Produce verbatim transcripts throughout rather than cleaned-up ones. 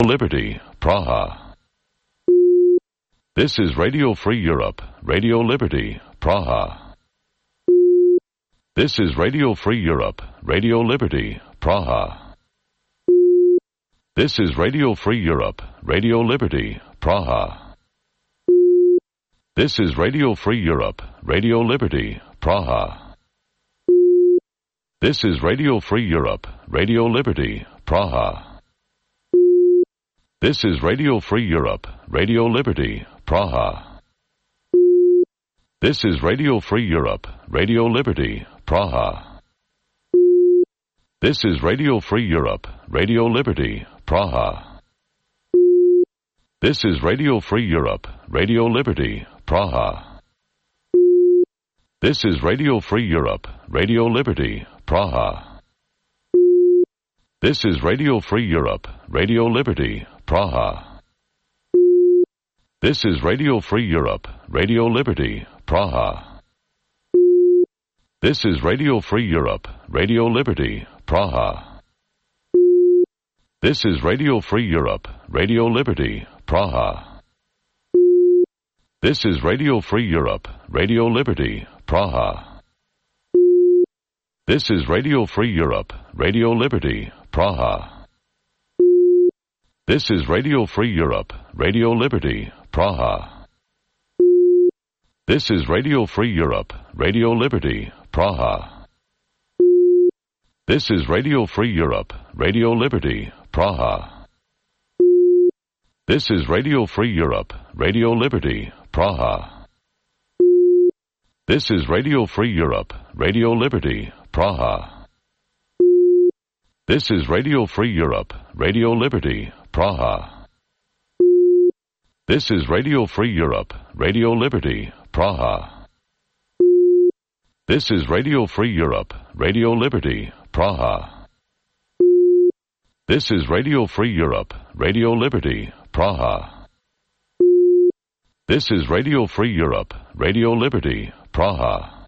Liberty, Praha. This is Radio Free Europe, Radio Liberty, Praha. This is Radio Free Europe, Radio Liberty, Praha. This is Radio Free Europe, Radio Liberty, Praha. This is Radio Free Europe, Radio Liberty, Praha. This is Radio Free Europe, Radio Liberty, Praha. This is Radio Free Europe, Radio Liberty, Praha. This is Radio Free Europe, Radio Liberty, Praha. This is Radio Free Europe, Radio Liberty, Praha. This is Radio Free Europe, Radio Liberty, Praha. This is Radio Free Europe, Radio Liberty, Praha. This is Radio Free Europe, Radio Liberty, Praha. This is Radio Free Europe, Radio Liberty, Praha. This is Radio Free Europe, Radio Liberty, Praha. This is Radio Free Europe, Radio Liberty, Praha. This is Radio Free Europe, Radio Liberty, Praha. This is Radio Free Europe, Radio Liberty, Praha. This is Radio Free Europe, Radio Liberty, Praha. This is Radio Free Europe, Radio Liberty, Praha. This is Radio Free Europe, Radio Liberty, Praha. This is Radio Free Europe, Radio Liberty, Praha. This is Radio Free Europe, Radio Liberty, Praha. This is Radio Free Europe, Radio Liberty, Praha. This is Radio Free Europe, Radio Liberty, Praha. This is Radio Free Europe, Radio Liberty, Praha. This is Radio Free Europe, Radio Liberty, Praha. This is Radio Free Europe, Radio Liberty, Praha.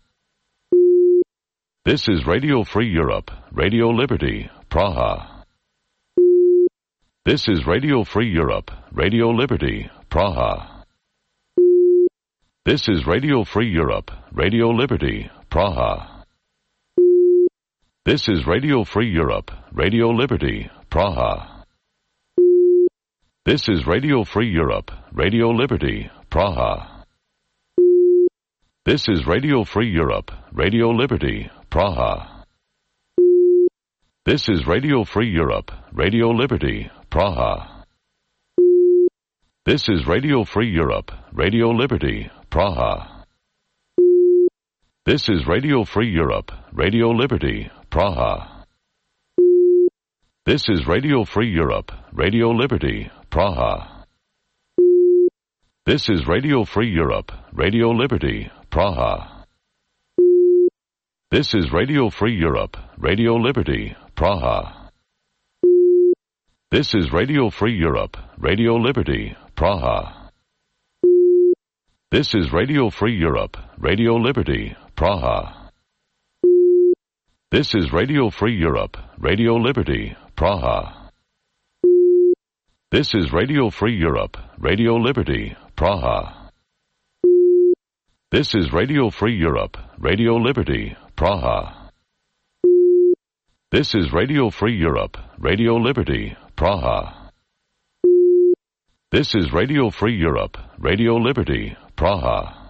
This is Radio Free Europe, Radio Liberty, Praha. This is Radio Free Europe, Radio Liberty, Praha. This is Radio Free Europe, Radio Liberty, Praha. This is Radio Free Europe, Radio Liberty, Praha. This is Radio Free Europe, Radio Liberty, Praha. This is Radio Free Europe, Radio Liberty, Praha. This is Radio Free Europe, Radio Liberty, Praha. This is Radio Free Europe, Radio Liberty, Praha. This is Radio Free Europe, Radio Liberty, Praha. This is Radio Free Europe, Radio Liberty, Praha. This is Radio Free Europe, Radio Liberty, Praha. This is Radio Free Europe, Radio Liberty, Praha. This is Radio Free Europe, Radio Liberty, Praha. This is Radio Free Europe, Radio Liberty, Praha. This is Radio Free Europe, Radio Liberty, Praha. This is Radio Free Europe, Radio Liberty, Praha. This is Radio Free Europe, Radio Liberty, Praha. This is Radio Free Europe, Radio Liberty, Praha. This is Radio Free Europe, Radio Liberty, Praha.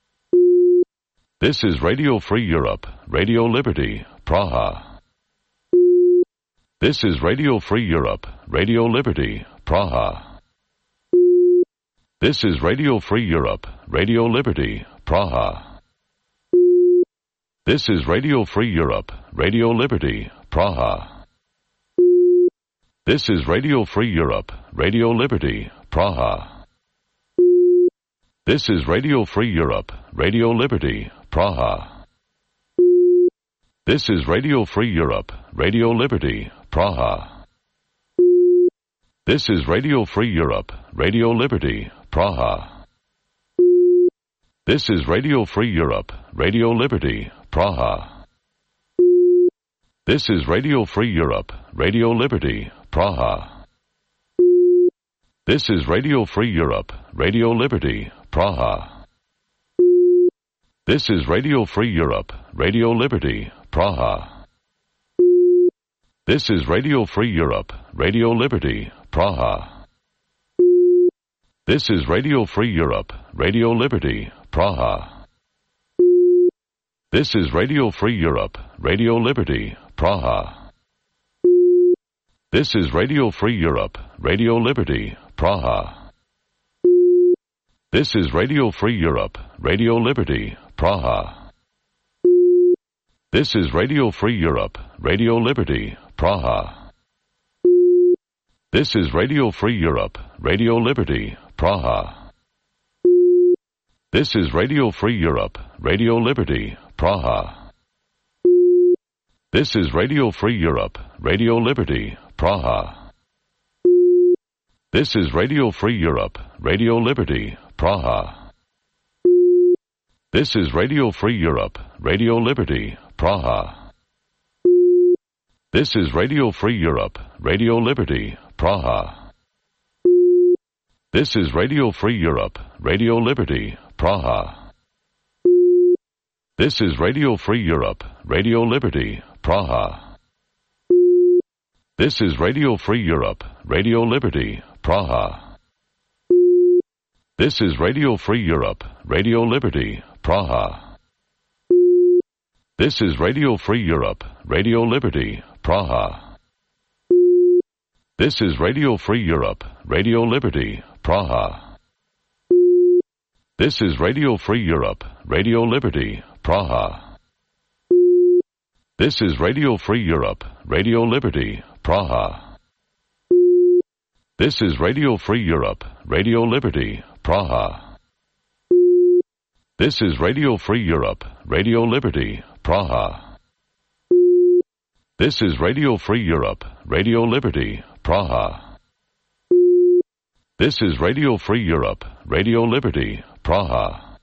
This is Radio Free Europe, Radio Liberty, Praha. This is Radio Free Europe, Radio Liberty, Praha. This is Radio Free Europe, Radio Liberty, Praha. This is Radio Free Europe, Radio Liberty, Praha. This is Radio Free Europe, Radio Liberty, Praha. This is Radio Free Europe, Radio Liberty, Praha. This is Radio Free Europe, Radio Liberty, Praha. This is Radio Free Europe, Radio Liberty, Praha. This is Radio Free Europe, Radio Liberty, Praha. This is Radio Free Europe, Radio Liberty, Praha. This is Radio Free Europe, Radio Liberty, Praha. This is Radio Free Europe, Radio Liberty, Praha. This is Radio Free Europe, Radio Liberty, Praha. This is Radio Free Europe, Radio Liberty, Praha. This is Radio Free Europe, Radio Liberty, Praha. This is Radio Free Europe, Radio Liberty, Praha. This is Radio Free Europe, Radio Liberty, Praha. This is Radio Free Europe, Radio Liberty, Praha. This is Radio Free Europe, Radio Liberty, Praha. This is Radio Free Europe, Radio Liberty, Praha. This is Radio Free Europe, Radio Liberty, Praha. This is Radio Free Europe, Radio Liberty, Praha. This is Radio Free Europe, Radio Liberty, Praha. This is Radio Free Europe, Radio Liberty, Praha. This is Radio Free Europe, Radio Liberty, Praha. This is Radio Free Europe, Radio Liberty, Praha. This is Radio Free Europe, Radio Liberty, Praha. This is Radio Free Europe, Radio Liberty, Praha. This is Radio Free Europe, Radio Liberty, Praha. This is Radio Free Europe, Radio Liberty, Praha. This is Radio Free Europe, Radio Liberty, Praha. This is Radio Free Europe, Radio Liberty, Praha. This is Radio Free Europe, Radio Liberty, Praha. This is Radio Free Europe, Radio Liberty, Praha. This is Radio Free Europe, Radio Liberty, Praha. This is Radio Free Europe, Radio Liberty, Praha.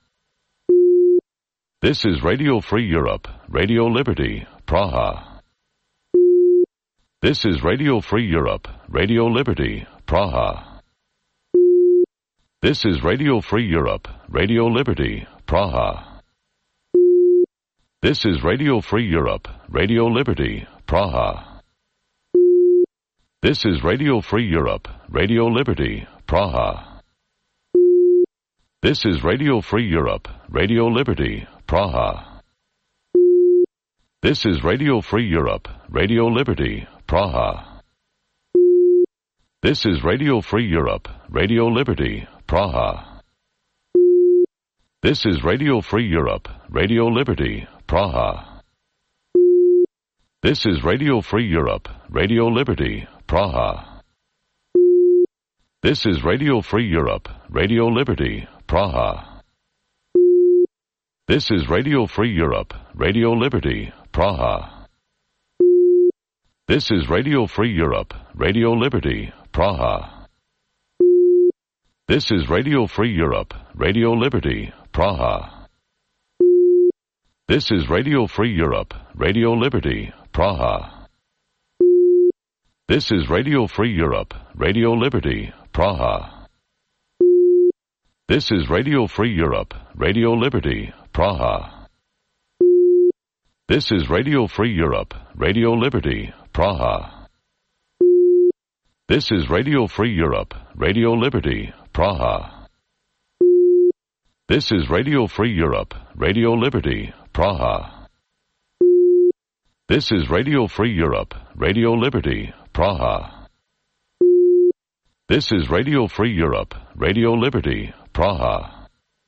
This is Radio Free Europe, Radio Liberty, Praha. This is Radio Free Europe, Radio Liberty, Praha. This is Radio Free Europe, Radio Liberty, Praha. This is Radio Free Europe, Radio Liberty, Praha. This is Radio Free Europe, Radio Liberty, Praha. This is Radio Free Europe, Radio Liberty, Praha. This is Radio Free Europe, Radio Liberty, Praha. This is Radio Free Europe, Radio Liberty, Praha. This is Radio Free Europe, Radio Liberty, Praha. This is Radio Free Europe, Radio Liberty, Praha. This is Radio Free Europe, Radio Liberty, Praha. This is Radio Free Europe, Radio Liberty, Praha. This is Radio Free Europe, Radio Liberty, Praha. This is Radio Free Europe, Radio Liberty, Praha. This is Radio Free Europe, Radio Liberty, Praha. This is Radio Free Europe, Radio Liberty, Praha. This is Radio Free Europe, Radio Liberty, Praha. This is Radio Free Europe, Radio Liberty, Praha. This is Radio Free Europe, Radio Liberty, Praha. This is Radio Free Europe, Radio Liberty, Praha. This is Radio Free Europe, Radio Liberty, Praha. This is Radio Free Europe, Radio Liberty, Praha.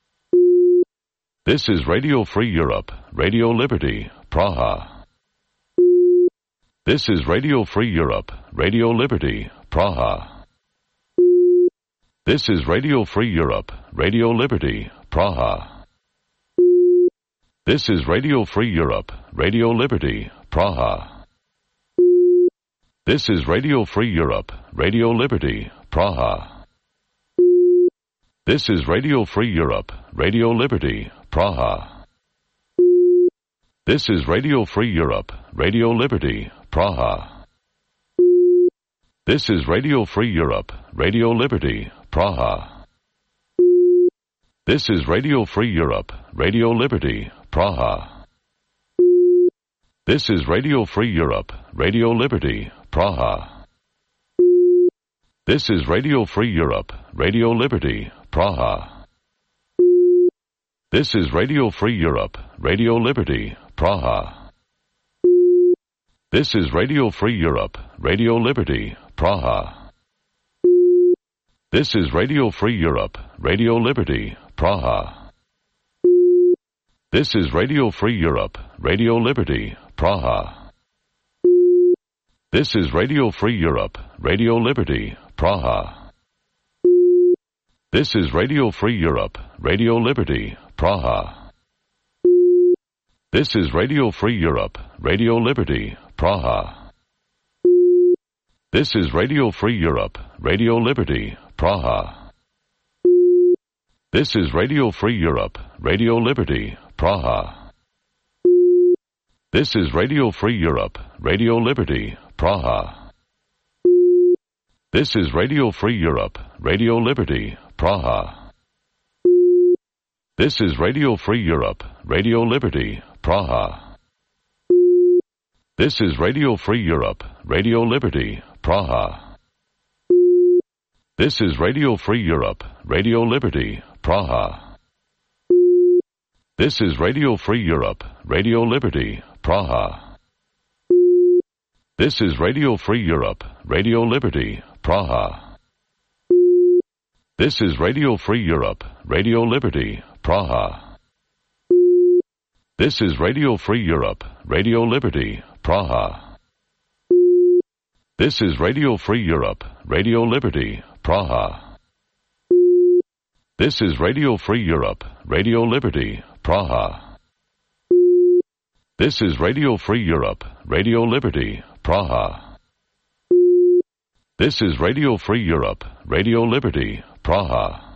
This is Radio Free Europe, Radio Liberty, Praha. This is Radio Free Europe, Radio Liberty, Praha. This is Radio Free Europe, Radio Liberty, Praha. This is Radio Free Europe, Radio Liberty, Praha. This is Radio Free Europe, Radio Liberty, Praha. This is Radio Free Europe, Radio Liberty, Praha. This is Radio Free Europe, Radio Liberty, Praha. This is Radio Free Europe, Radio Liberty, Praha. This is Radio Free Europe, Radio Liberty, Praha. This is Radio Free Europe, Radio Liberty, Praha. This is Radio Free Europe, Radio Liberty, Praha. This is Radio Free Europe, Radio Liberty, Praha. This is Radio Free Europe, Radio Liberty, Praha. This is Radio Free Europe, Radio Liberty, Praha. This is Radio Free Europe, Radio Liberty, Praha. This is Radio Free Europe, Radio Liberty, Praha. This is Radio Free Europe, Radio Liberty, Praha. This is Radio Free Europe, Radio Liberty, Praha. This is Radio Free Europe, Radio Liberty, Praha. This is Radio Free Europe, Radio Liberty, Praha. This is Radio Free Europe, Radio Liberty, Praha. This is Radio Free Europe, Radio Liberty, Praha. This is Radio Free Europe, Radio Liberty, Praha. This is Radio Free Europe, Radio Liberty, Praha. This is Radio Free Europe, Radio Liberty, Praha. This is Radio Free Europe, Radio Liberty, Praha. This is Radio Free Europe, Radio Liberty, Praha. This is Radio Free Europe, Radio Liberty, Praha. This is Radio Free Europe, Radio Liberty, Praha. This is Radio Free Europe, Radio Liberty, Praha. This is Radio Free Europe, Radio Liberty, Praha. This is Radio Free Europe, Radio Liberty, Praha. This is Radio Free Europe, Radio Liberty, Praha.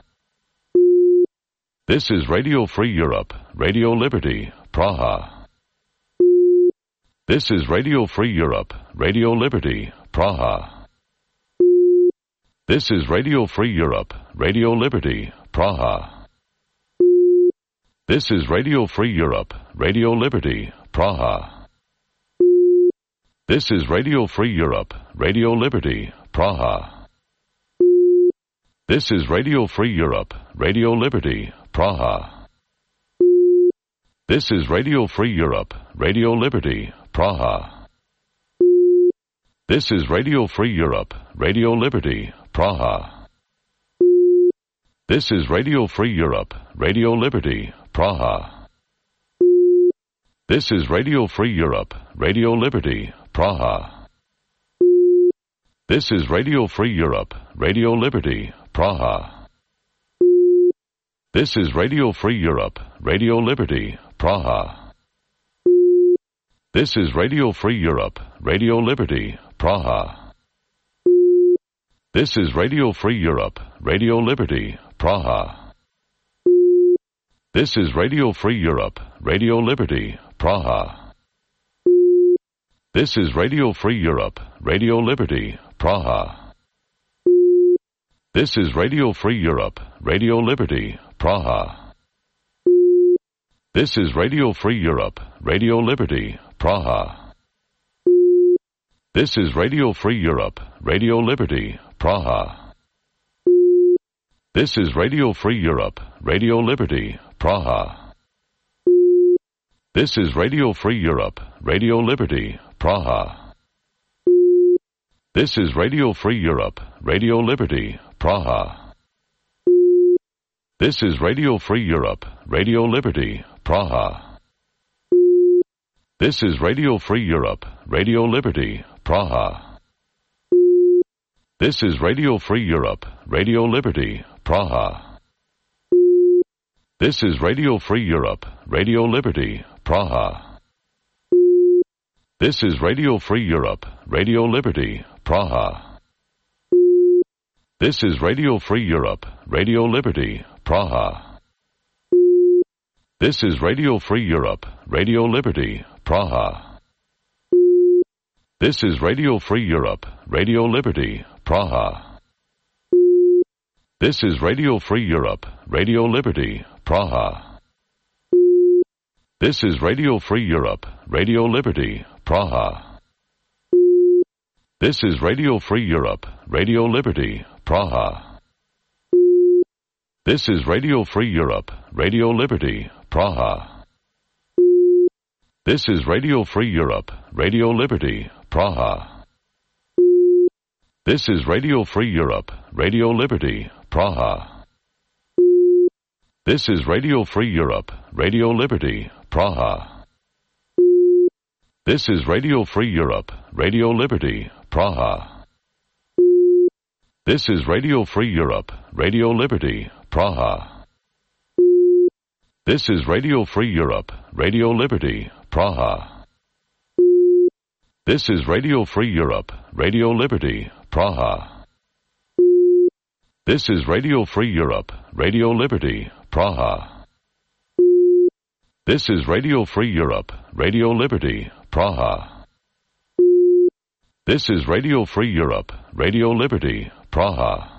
This is Radio Free Europe, Radio Liberty, Praha. This is Radio Free Europe, Radio Liberty, Praha. This is Radio Free Europe, Radio Liberty, Praha. This is Radio Free Europe, Radio Liberty, Praha. This is Radio Free Europe, Radio Liberty, Praha. This is Radio Free Europe, Radio Liberty, Praha. This is Radio Free Europe, Radio Liberty, Praha. This is Radio Free Europe, Radio Liberty, Praha. This is Radio Free Europe, Radio Liberty, Praha. This is Radio Free Europe, Radio Liberty, Praha. This is Radio Free Europe, Radio Liberty, Praha. This is Radio Free Europe, Radio Liberty, Praha. This is Radio Free Europe, Radio Liberty, Praha. This is Radio Free Europe, Radio Liberty, Praha. This is Radio Free Europe, Radio Liberty, Praha. This is Radio Free Europe, Radio Liberty, Praha. This is Radio Free Europe, Radio Liberty, Praha. This is Radio Free Europe, Radio Liberty, Praha. This is Radio Free Europe, Radio Liberty, Praha. This is Radio Free Europe, Radio Liberty, Praha. This is Radio Free Europe, Radio Liberty, Praha. This is Radio Free Europe, Radio Liberty, Praha. This is Radio Free Europe, Radio Liberty, Praha. This is Radio Free Europe, Radio Liberty, Praha. This is Radio Free Europe, Radio Liberty, Praha. This is Radio Free Europe, Radio Liberty, Praha. This is Radio Free Europe, Radio Liberty, Praha. This is Radio Free Europe, Radio Liberty, Praha. This is Radio Free Europe, Radio Liberty, Praha. This is Radio Free Europe, Radio Liberty, Praha. This is Radio Free Europe, Radio Liberty, Praha. This is Radio Free Europe, Radio Liberty, Praha. This is Radio Free Europe, Radio Liberty, Praha. This is Radio Free Europe, Radio Liberty, Praha. This is Radio Free Europe, Radio Liberty, Praha. This is Radio Free Europe, Radio Liberty, Praha. This is Radio Free Europe, Radio Liberty, Praha. This is Radio Free Europe, Radio Liberty, Praha. This is Radio Free Europe, Radio Liberty, Praha. This is Radio Free Europe, Radio Liberty, Praha. This is Radio Free Europe, Radio Liberty, Praha. This is Radio Free Europe, Radio Liberty, Praha. This is Radio Free Europe, Radio Liberty, Praha. This is Radio Free Europe, Radio Liberty, Praha.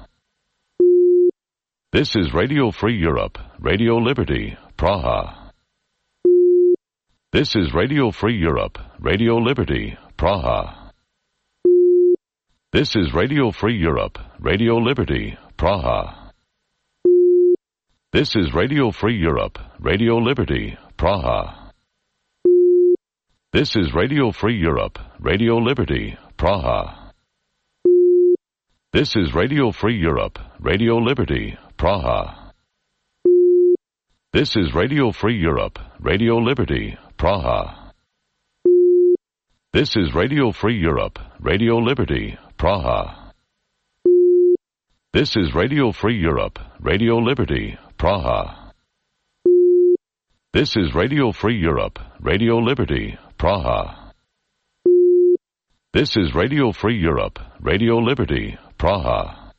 This is Radio Free Europe, Radio Liberty, Praha. This is Radio Free Europe, Radio Liberty, Praha. This is Radio Free Europe, Radio Liberty, Praha. This is Radio Free Europe, Radio Liberty, Praha. This is Radio Free Europe, Radio Liberty, Praha. This is Radio Free Europe, Radio Liberty, Praha. This is Radio Free Europe, Radio Liberty, Praha. This is Radio Free Europe, Radio Liberty, Praha. This is Radio Free Europe, Radio Liberty, Praha. This is Radio Free Europe, Radio Liberty, Praha. This is Radio Free Europe, Radio Liberty, Praha.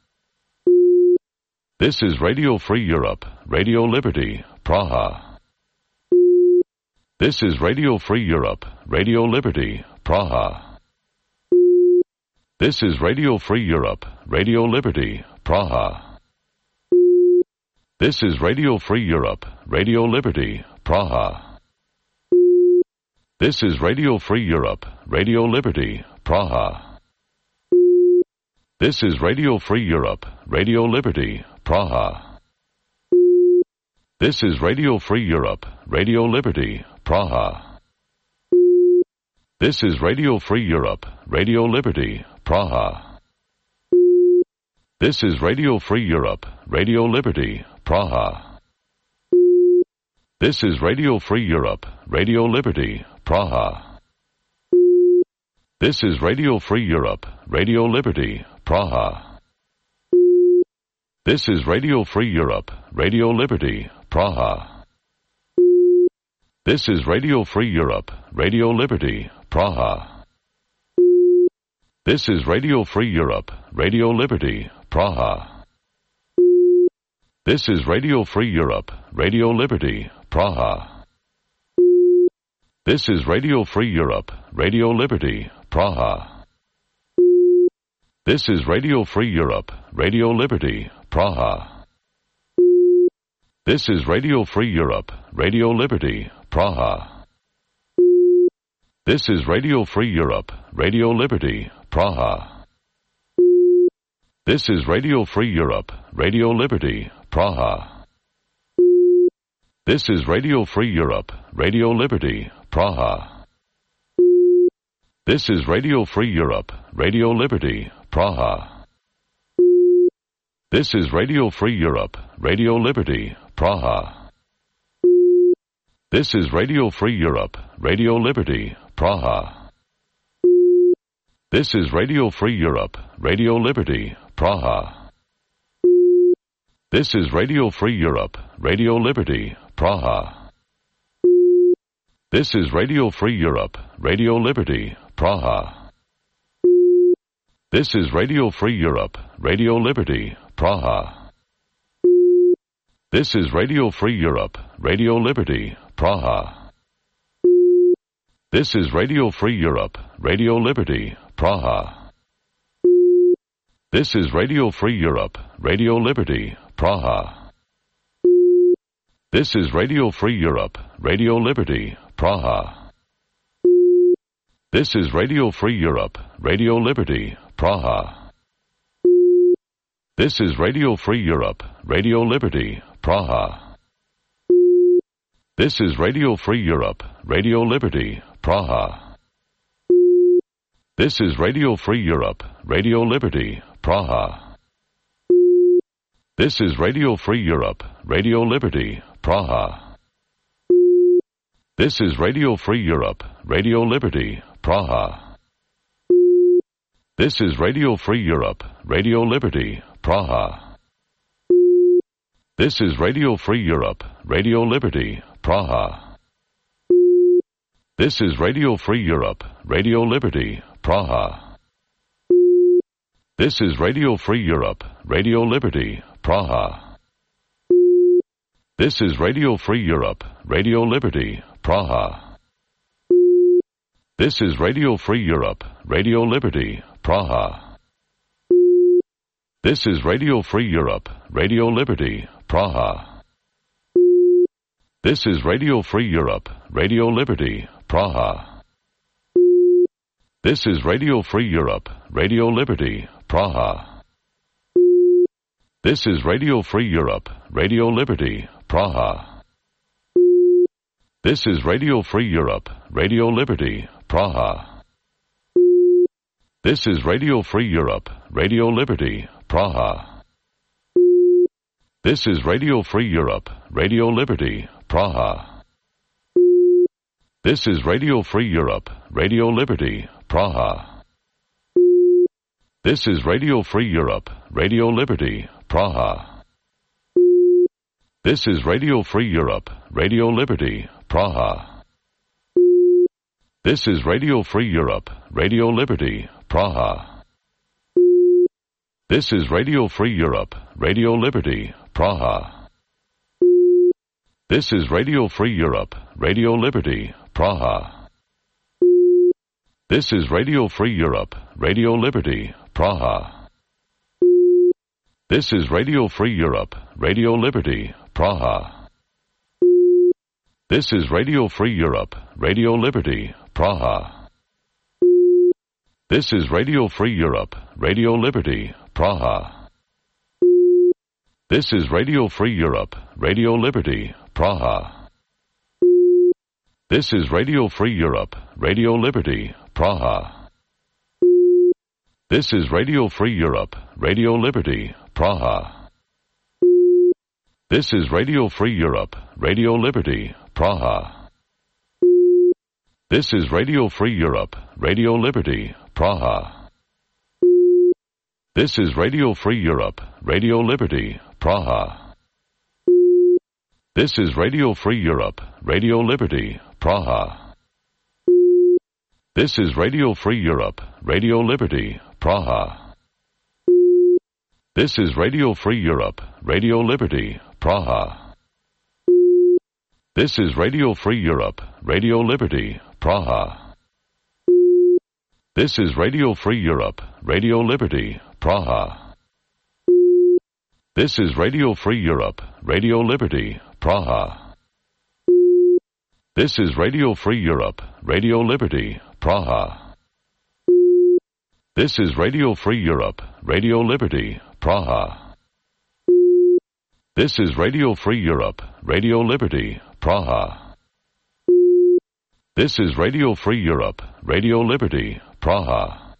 This is Radio Free Europe, Radio Liberty, Praha. This is Radio Free Europe, Radio Liberty, Praha. This is Radio Free Europe, Radio Liberty, Praha. This is Radio Free Europe, Radio Liberty, Praha. This is Radio Free Europe, Radio Liberty, Praha. This is Radio Free Europe, Radio Liberty, Praha. This is Radio Free Europe, Radio Liberty, Praha. This is Radio Free Europe, Radio Liberty, Praha. This is Radio Free Europe, Radio Liberty, Praha. This is Radio Free Europe, Radio Liberty, Praha. This is Radio Free Europe, Radio Liberty, Praha. This is Radio Free Europe, Radio Liberty, Praha. This is Radio Free Europe, Radio Liberty, Praha. This is Radio Free Europe, Radio Liberty, Praha. This is Radio Free Europe, Radio Liberty, Praha. This is Radio Free Europe, Radio Liberty, Praha. This is Radio Free Europe, Radio Liberty, Praha. This is Radio Free Europe, Radio Liberty, Praha. This is Radio Free Europe, Radio Liberty, Praha. This is Radio Free Europe, Radio Liberty, Praha. This is Radio Free Europe, Radio Liberty, Praha. This is Radio Free Europe, Radio Liberty, Praha. This is Radio Free Europe, Radio Liberty, Praha. This is Radio Free Europe, Radio Liberty, Praha. This is Radio Free Europe, Radio Liberty, Praha. This is Radio Free Europe, Radio Liberty, Praha. This is Radio Free Europe, Radio Liberty, Praha. This is Radio Free Europe, Radio Liberty, Praha. This is Radio Free Europe, Radio Liberty, Praha. This is Radio Free Europe, Radio Liberty, Praha. This is Radio Free Europe, Radio Liberty, Praha. This is Radio Free Europe, Radio Liberty, Praha. This is Radio Free Europe, Radio Liberty, Praha. This is Radio Free Europe, Radio Liberty, Praha. This is Radio Free Europe, Radio Liberty, Praha. This is Radio Free Europe, Radio Liberty, Praha. This is Radio Free Europe, Radio Liberty, Praha. This is Radio Free Europe, Radio Liberty, Praha. This is Radio Free Europe, Radio Liberty, Praha. This is Radio Free Europe, Radio Liberty, Praha. This is Radio Free Europe, Radio Liberty, Praha. This is Radio Free Europe, Radio Liberty, Praha. This is Radio Free Europe, Radio Liberty, Praha. This is Radio Free Europe, Radio Liberty, Praha. This is Radio Free Europe, Radio Liberty, Praha. This is Radio Free Europe, Radio Liberty, Praha. This is Radio Free Europe, Radio Liberty, Praha. This is Radio Free Europe, Radio Liberty, Praha. This is Radio Free Europe, Radio Liberty, Praha. This is Radio Free Europe, Radio Liberty, Praha. This is Radio Free Europe, Radio Liberty, Praha. This is Radio Free Europe, Radio Liberty, Praha. This is Radio Free Europe, Radio Liberty, Praha. This is Radio Free Europe, Radio Liberty, Praha. This is Radio Free Europe, Radio Liberty, Praha. This is Radio Free Europe, Radio Liberty, Praha. This is Radio Free Europe, Radio Liberty, Praha. This is Radio Free Europe, Radio Liberty, Praha. This is Radio Free Europe, Radio Liberty, Praha. This is Radio Free Europe, Radio Liberty, Praha. This is Radio Free Europe, Radio Liberty, Praha. This is Radio Free Europe, Radio Liberty, Praha. This is Radio Free Europe, Radio Liberty, Praha. This is Radio Free Europe, Radio Liberty, Praha. This is Radio Free Europe, Radio Liberty, Praha. This is Radio Free Europe, Radio Liberty, Praha. This is Radio Free Europe, Radio Liberty, Praha. This is Radio Free Europe, Radio Liberty, Praha. This is Radio Free Europe, Radio Liberty, Praha. This is Radio Free Europe, Radio Liberty, Praha. This is Radio Free Europe, Radio Liberty, Praha. This is Radio Free Europe, Radio Liberty, Praha. This is Radio Free Europe, Radio Liberty, Praha. This is Radio Free Europe, Radio Liberty, Praha. This is Radio Free Europe, Radio Liberty, Praha. This is Radio Free Europe, Radio Liberty, Praha. This is Radio Free Europe, Radio Liberty, Praha.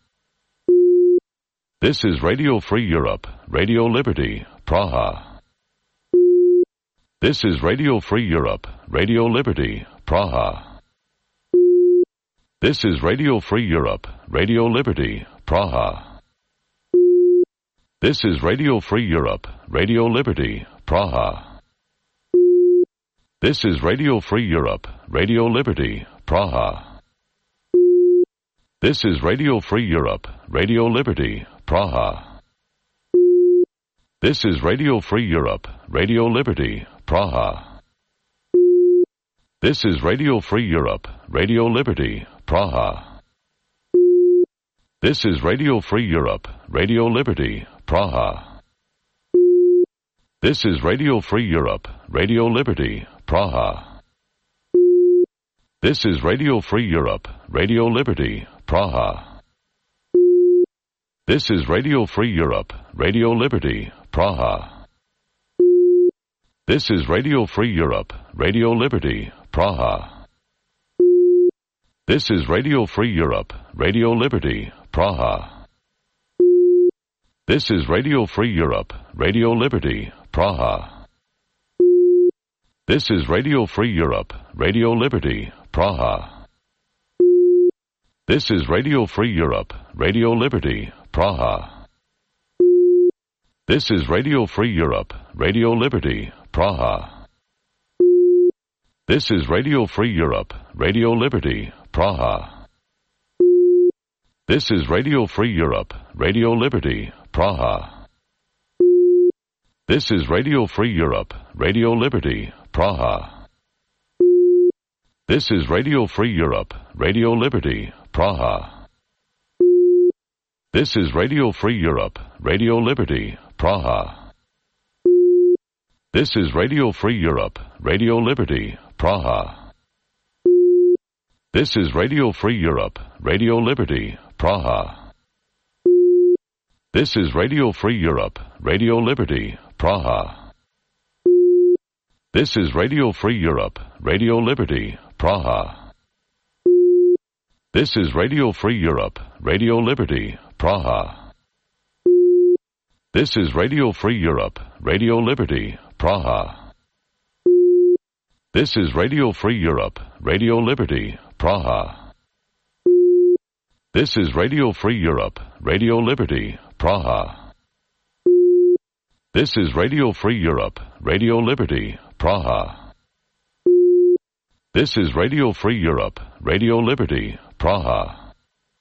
This is Radio Free Europe, Radio Liberty, Praha. This is Radio Free Europe, Radio Liberty, Praha. This is Radio Free Europe, Radio Liberty, Praha. This is Radio Free Europe, Radio Liberty, Praha. This is Radio Free Europe, Radio Liberty, Praha. This is Radio Free Europe, Radio Liberty, Praha. This is Radio Free Europe, Radio Liberty, Praha. This is Radio Free Europe, Radio Liberty, Praha. This is Radio Free Europe, Radio Liberty, Praha. This is Radio Free Europe, Radio Liberty, Praha. This is Radio Free Europe, Radio Liberty, Praha. This is Radio Free Europe, Radio Liberty, Praha. This is Radio Free Europe, Radio Liberty, Praha. This is Radio Free Europe, Radio Liberty, Praha. This is Radio Free Europe, Radio Liberty, Praha. This is Radio Free Europe, Radio Liberty, Praha. This is Radio Free Europe, Radio Liberty, Praha. This is Radio Free Europe, Radio Liberty, Praha. This is Radio Free Europe, Radio Liberty, Praha. This is Radio Free Europe, Radio Liberty, Praha. This is Radio Free Europe, Radio Liberty, Praha. This is Radio Free Europe, Radio Liberty, Praha. This is Radio Free Europe, Radio Liberty, Praha. This is Radio Free Europe, Radio Liberty, Praha. This is Radio Free Europe, Radio Liberty, Praha. This is Radio Free Europe, Radio Liberty, Praha. This is Radio Free Europe, Radio Liberty, Praha. This is Radio Free Europe, Radio Liberty, Praha. This is Radio Free Europe, Radio Liberty, Praha. This is Radio Free Europe, Radio Liberty, Praha. This is Radio Free Europe, Radio Liberty, Praha. This is Radio Free Europe, Radio Liberty, Praha. This is Radio Free Europe, Radio Liberty, Praha.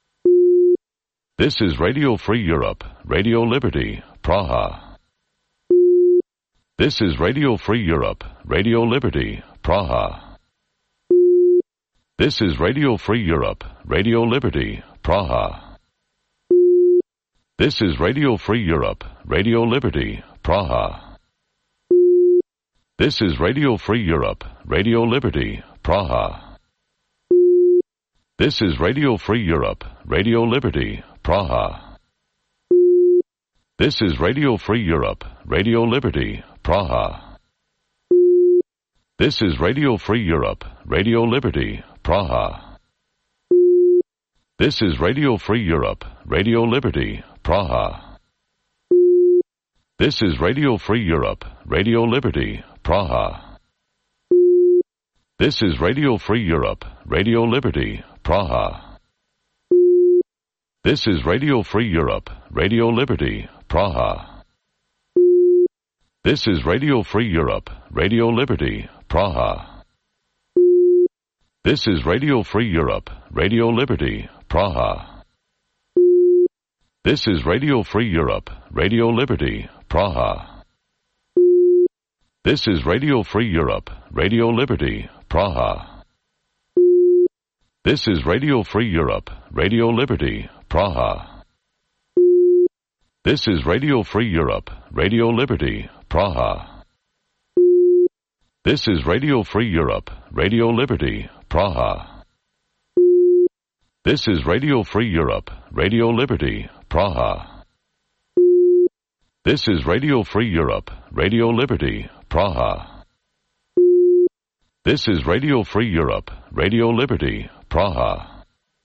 This is Radio Free Europe, Radio Liberty, Praha. This is Radio Free Europe, Radio Liberty, Praha. This is Radio Free Europe, Radio Liberty, Praha. This is Radio Free Europe, Radio Liberty, Praha. This is Radio Free Europe, Radio Liberty, Praha. This is Radio Free Europe, Radio Liberty, Praha. This is Radio Free Europe, Radio Liberty, Praha. This is Radio Free Europe, Radio Liberty, Praha. This is Radio Free Europe, Radio Liberty, Praha. This is Radio Free Europe, Radio Liberty, Praha. This is Radio Free Europe, Radio Liberty, Praha. This is Radio Free Europe, Radio Liberty, Praha. This is Radio Free Europe, Radio Liberty, Praha. This is Radio Free Europe, Radio Liberty, Praha. This is Radio Free Europe, Radio Liberty, Praha. This is Radio Free Europe, Radio Liberty, Praha. This is Radio Free Europe, Radio Liberty, Praha. This is Radio Free Europe, Radio Liberty, Praha. This is Radio Free Europe, Radio Liberty, Praha. This is Radio Free Europe, Radio Liberty, Praha. This is Radio Free Europe, Radio Liberty, Praha. This is Radio Free Europe, Radio Liberty, Praha.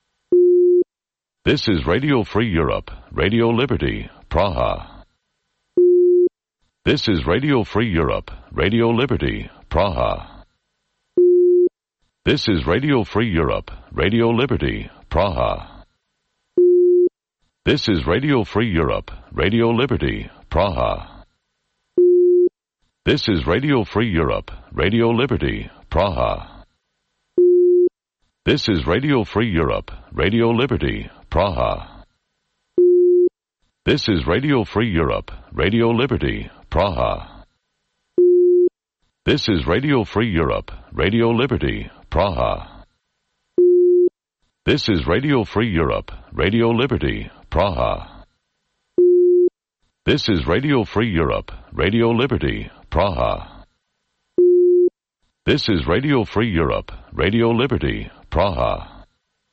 This is Radio Free Europe, Radio Liberty, Praha. This is Radio Free Europe, Radio Liberty, Praha. This is Radio Free Europe, Radio Liberty, Praha. This is Radio Free Europe, Radio Liberty, Praha. This is Radio Free Europe, Radio Liberty, Praha. This is Radio Free Europe, Radio Liberty, Praha. This is Radio Free Europe, Radio Liberty, Praha. This is Radio Free Europe, Radio Liberty, Praha. This is Radio Free Europe, Radio Liberty, Praha. This is Radio Free Europe, Radio Liberty, Praha. This is Radio Free Europe, Radio Liberty, Praha.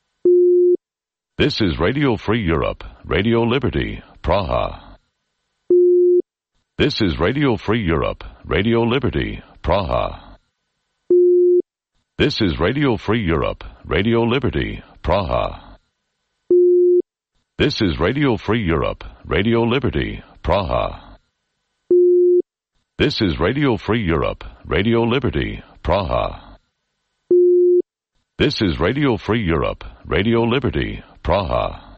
This is Radio Free Europe, Radio Liberty, Praha. This is Radio Free Europe, Radio Liberty, Praha. This is Radio Free Europe, Radio Liberty, Praha. This is Radio Free Europe, Radio Liberty, Praha. This is Radio Free Europe, Radio Liberty, Praha. This is Radio Free Europe, Radio Liberty, Praha.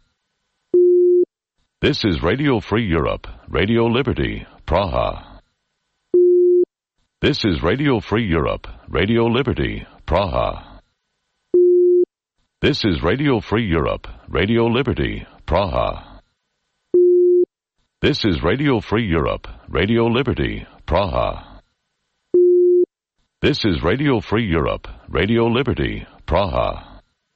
This is Radio Free Europe, Radio Liberty, Praha. This is Radio Free Europe, Radio Liberty, Praha. This is Radio Free Europe, Radio Liberty, Praha. This is Radio Free Europe, Radio Liberty, Praha. This is Radio Free Europe, Radio Liberty, Praha.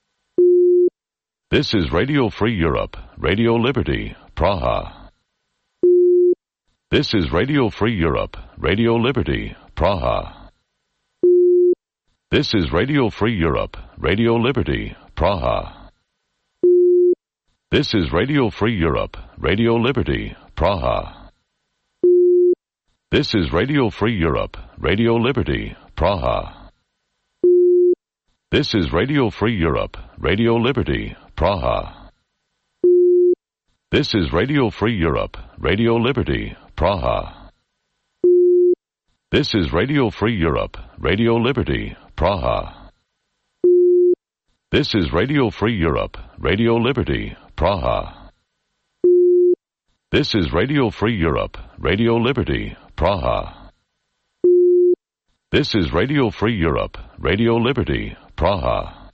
This is Radio Free Europe, Radio Liberty, Praha. This is Radio Free Europe, Radio Liberty, Praha. This is Radio Free Europe, Radio Liberty, Praha. This is Radio Free Europe, Radio Liberty, Praha. This is Radio Free Europe, Radio Liberty, Praha. This is Radio Free Europe, Radio Liberty, Praha. This is Radio Free Europe, Radio Liberty, Praha. This is Radio Free Europe, Radio Liberty, Praha. This is Radio Free Europe, Radio Liberty, Praha. This is Radio Free Europe, Radio Liberty, Praha. This is Radio Free Europe, Radio Liberty, Praha.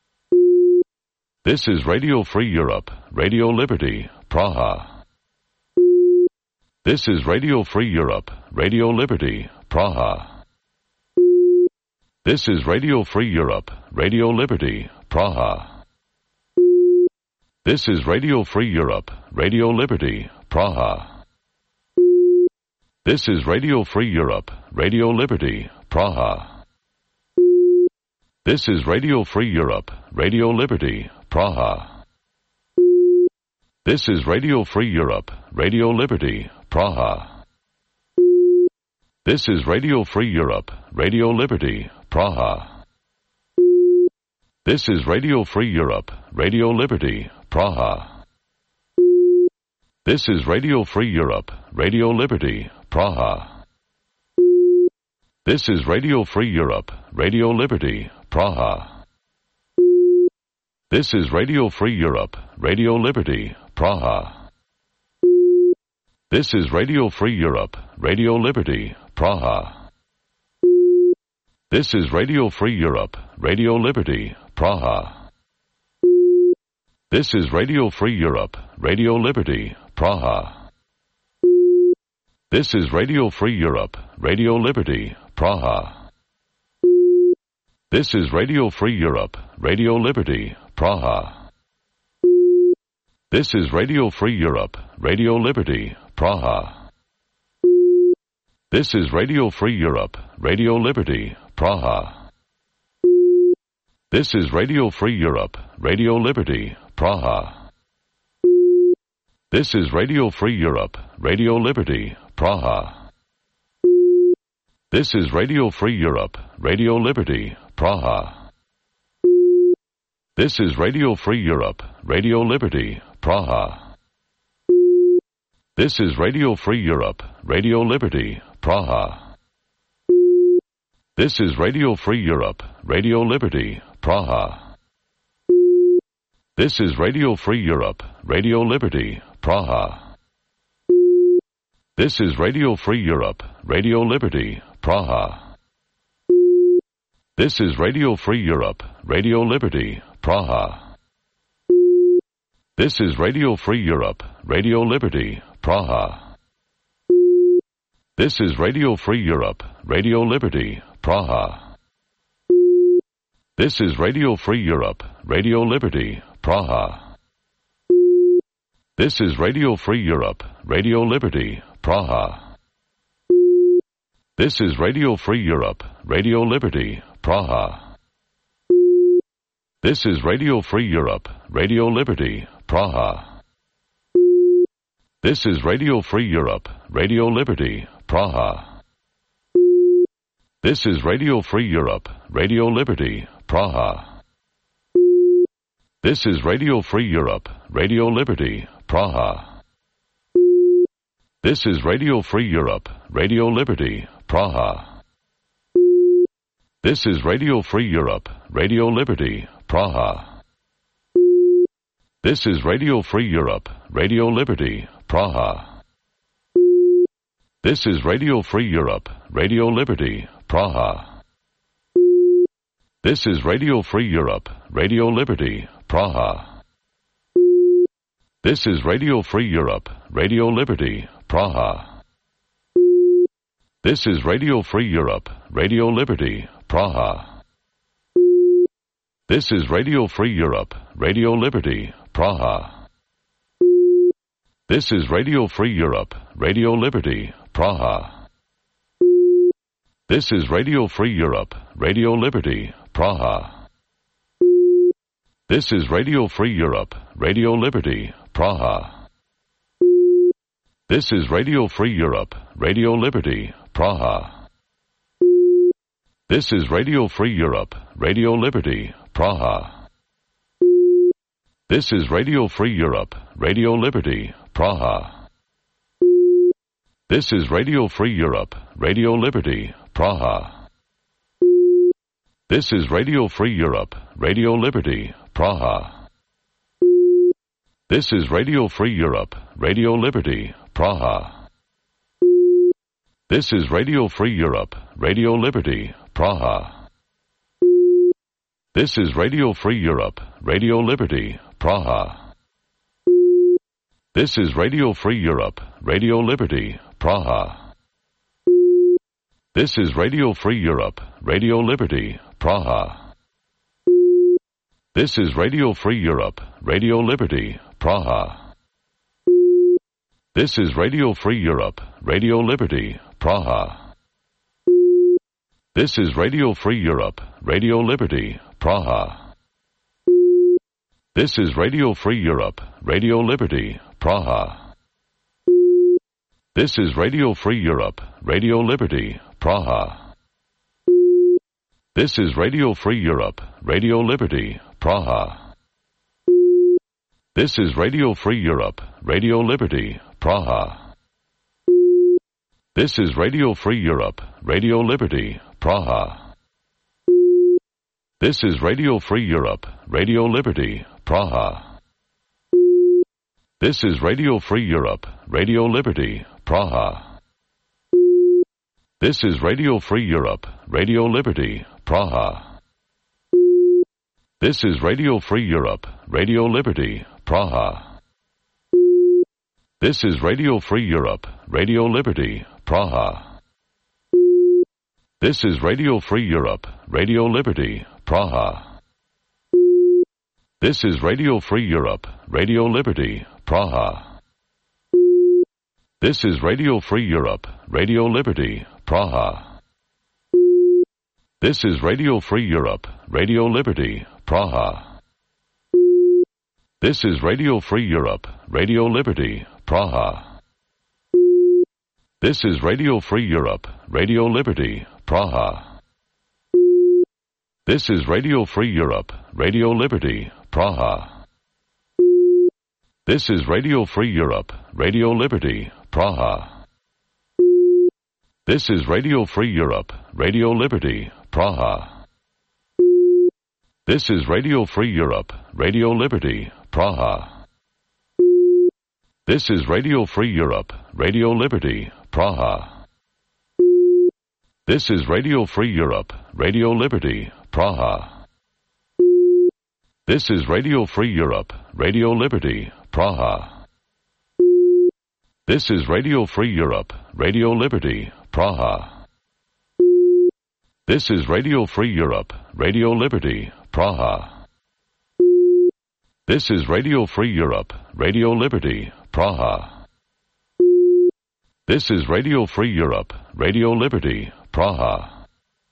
This is Radio Free Europe, Radio Liberty, Praha. This is Radio Free Europe, Radio Liberty, Praha. This is Radio Free Europe, Radio Liberty, Praha. This is Radio Free Europe, Radio Liberty, Praha. This is Radio Free Europe, Radio Liberty, Praha. This is Radio Free Europe, Radio Liberty, Praha. This is Radio Free Europe, Radio Liberty, Praha. This is Radio Free Europe, Radio Liberty, Praha. This is Radio Free Europe, Radio Liberty, Praha. This is Radio Free Europe, Radio Liberty, Praha. This is Radio Free Europe, Radio Liberty, Praha. This is Radio Free Europe, Radio Liberty, Praha. This is Radio Free Europe, Radio Liberty, Praha. This is Radio Free Europe, Radio Liberty, Praha. This is Radio Free Europe, Radio Liberty, Praha. This is Radio Free Europe, Radio Liberty, Praha. This is Radio Free Europe, Radio Liberty, Praha. This is Radio Free Europe, Radio Liberty, Praha. This is Radio Free Europe, Radio Liberty, Praha. This is Radio Free Europe, Radio Liberty, Praha. This is Radio Free Europe, Radio Liberty, Praha. This is Radio Free Europe, Radio Liberty, Praha. This is Radio Free Europe, Radio Liberty, Praha. This is Radio Free Europe, Radio Liberty, Praha. This is Radio Free Europe, Radio Liberty, Praha. This is Radio Free Europe, Radio Liberty, Praha. This is Radio Free Europe, Radio Liberty, Praha. This is Radio Free Europe, Radio Liberty, Praha. This is Radio Free Europe, Radio Liberty, Praha. This is Radio Free Europe, Radio Liberty, Praha. This is Radio Free Europe, Radio Liberty, Praha. This is Radio Free Europe, Radio Liberty, Praha. This is Radio Free Europe, Radio Liberty, Praha. This is Radio Free Europe, Radio Liberty, Praha. This is Radio Free Europe, Radio Liberty, Praha. This is Radio Free Europe, Radio Liberty, Praha. This is Radio Free Europe, Radio Liberty, Praha. This is Radio Free Europe, Radio Liberty, Praha. This is Radio Free Europe, Radio Liberty, Praha. This is Radio Free Europe, Radio Liberty, Praha. This is Radio Free Europe, Radio Liberty, Praha. This is Radio Free Europe, Radio Liberty, Praha. This is Radio Free Europe, Radio Liberty, Praha. This is Radio Free Europe, Radio Liberty, Praha. This is Radio Free Europe, Radio Liberty, Praha. This is Radio Free Europe, Radio Liberty, Praha. This is Radio Free Europe, Radio Liberty, Praha. This is Radio Free Europe, Radio Liberty, Praha. This is Radio Free Europe, Radio Liberty, Praha. This is Radio Free Europe, Radio Liberty, Praha. This is Radio Free Europe, Radio Liberty, Praha. This is Radio Free Europe, Radio Liberty, Praha. This is Radio Free Europe, Radio Liberty, Praha. This is Radio Free Europe, Radio Liberty, Praha. This is Radio Free Europe, Radio Liberty, Praha. This is Radio Free Europe, Radio Liberty, Praha. This is Radio Free Europe, Radio Liberty, Praha. This is Radio Free Europe, Radio Liberty, Praha. This is Radio Free Europe, Radio Liberty, Praha. This is Radio Free Europe, Radio Liberty, Praha. This is Radio Free Europe, Radio Liberty, Praha. This is Radio Free Europe, Radio Liberty, Praha. This is Radio Free Europe, Radio Liberty, Praha. This is Radio Free Europe, Radio Liberty, Praha. This is Radio Free Europe, Radio Liberty, Praha. This is Radio Free Europe, Radio Liberty, Praha. This is Radio Free Europe, Radio Liberty, Praha. This is Radio Free Europe, Radio Liberty, Praha. This is Radio Free Europe, Radio Liberty, Praha. This is Radio Free Europe, Radio Liberty, Praha. This is Radio Free Europe, Radio Liberty, Praha. This is Radio Free Europe, Radio Liberty, Praha. This is Radio Free Europe, Radio Liberty, Praha. This is Radio Free Europe, Radio Liberty, Praha. This is Radio Free Europe, Radio Liberty, Praha. This is Radio Free Europe, Radio Liberty, Praha. This is Radio Free Europe, Radio Liberty, Praha. This is Radio Free Europe, Radio Liberty, Praha. This is Radio Free Europe, Radio Liberty, Praha. This is Radio Free Europe, Radio Liberty, Praha. This is Radio Free Europe, Radio Liberty, Praha. This is Radio Free Europe, Radio Liberty, Praha. This is Radio Free Europe, Radio Liberty, Praha. This is Radio Free Europe, Radio Liberty, Praha. This is Radio Free Europe, Radio Liberty, Praha. This is Radio Free Europe, Radio Liberty, Praha. This is Radio Free Europe, Radio Liberty, Praha. This is Radio Free Europe, Radio Liberty, Praha.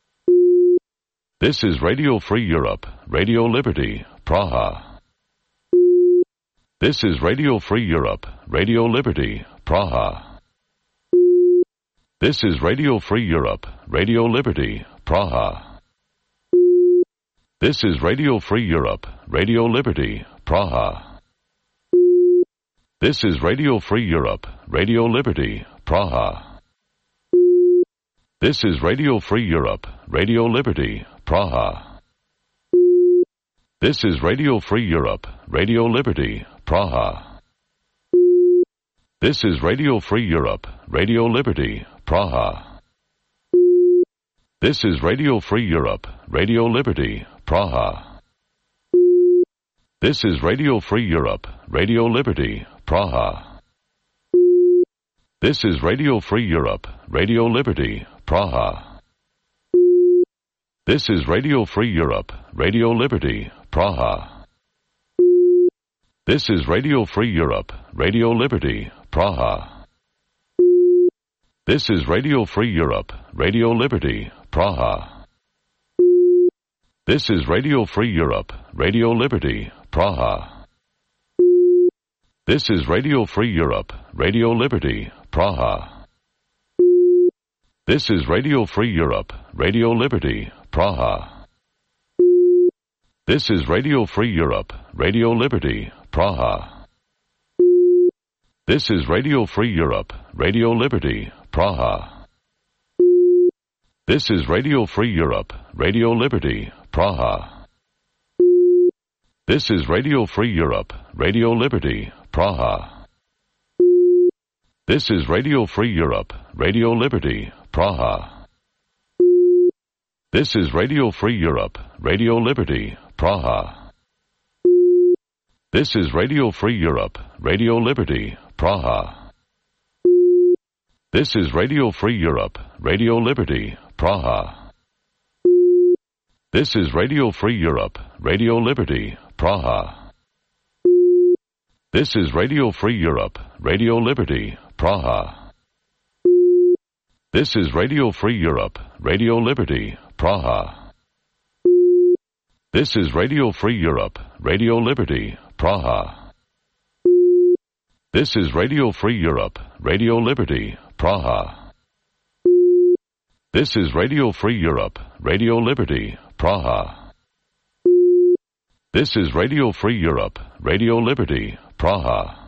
This is Radio Free Europe, Radio Liberty, Praha. This is Radio Free Europe, Radio Liberty, Praha. This is Radio Free Europe, Radio Liberty, Praha. This is Radio Free Europe, Radio Liberty, Praha. This is Radio Free Europe, Radio Liberty, Praha. This is Radio Free Europe, Radio Liberty, Praha. This is Radio Free Europe, Radio Liberty, Praha. This is Radio Free Europe, Radio Liberty, Praha. This is Radio Free Europe, Radio Liberty, Praha. This is Radio Free Europe, Radio Liberty, Praha. This is Radio Free Europe, Radio Liberty, Praha. This is Radio Free Europe, Radio Liberty, Praha. This is Radio Free Europe, Radio Liberty, Praha. This is Radio Free Europe, Radio Liberty, Praha. This is Radio Free Europe, Radio Liberty, Praha. This is Radio Free Europe, Radio Liberty, Praha. This is Radio Free Europe, Radio Liberty, Praha. This is Radio Free Europe, Radio Liberty, Praha. This is Radio Free Europe, Radio Liberty, Praha. This is Radio Free Europe, Radio Liberty, Praha. This is Radio Free Europe, Radio Liberty, Praha. This is Radio Free Europe, Radio Liberty, Praha. This is Radio Free Europe, Radio Liberty, Praha. This is Radio Free Europe, Radio Liberty, Praha. This is Radio Free Europe, Radio Liberty, Praha. This is Radio Free Europe, Radio Liberty, Praha. This is Radio Free Europe, Radio Liberty, Praha. This is Radio Free Europe, Radio Liberty, Praha. This is Radio Free Europe, Radio Liberty, Praha. This is Radio Free Europe, Radio Liberty, Praha. This is Radio Free Europe, Radio Liberty, Praha. This is Radio Free Europe, Radio Liberty, Praha.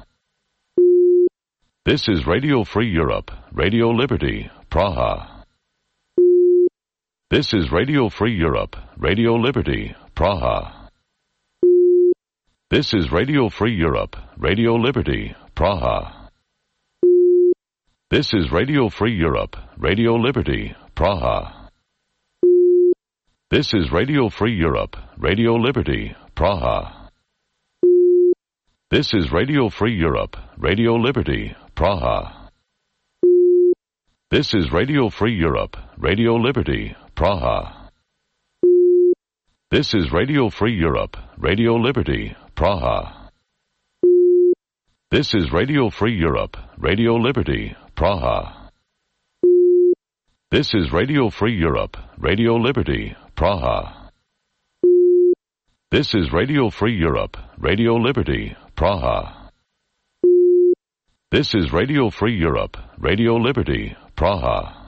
This is Radio Free Europe, Radio Liberty, Praha. This is Radio Free Europe, Radio Liberty, Praha. This is Radio Free Europe, Radio Liberty, Praha. This is Radio Free Europe, Radio Liberty, Praha. This is Radio Free Europe, Radio Liberty, Praha. This is Radio Free Europe, Radio Liberty, Praha. This is Radio Free Europe, Radio Liberty, Praha. This is Radio Free Europe, Radio Liberty, Praha. This is Radio Free Europe, Radio Liberty, Praha. This is Radio Free Europe, Radio Liberty, Praha. This is Radio Free Europe, Radio Liberty, Praha. This is Radio Free Europe, Radio Liberty, Praha.